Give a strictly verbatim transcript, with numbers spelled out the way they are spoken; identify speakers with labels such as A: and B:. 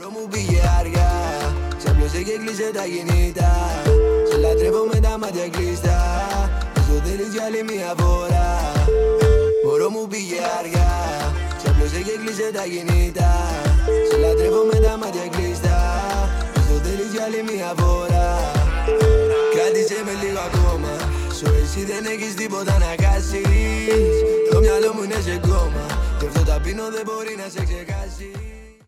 A: Μωρό μου πήγε αργά, ξαπλώσε και κλείσε τα κινητά. Σε λατρεύω με τα μάτια κλειστά, στο θέλεις για άλλη μια φορά. Μωρό μου πήγε αργά, ξαπλώσε και κλείσε τα κινητά. Σε λατρεύω με τα μάτια κλειστά, στο θέλεις για άλλη μια φορά. Κράτησε με λίγο ακόμα, σου εσύ δεν έχεις τίποτα να χάσεις. Το μυαλό μου είναι σε κόμμα, και αυτό ταπεινό δεν μπορεί να σε ξεχάσει.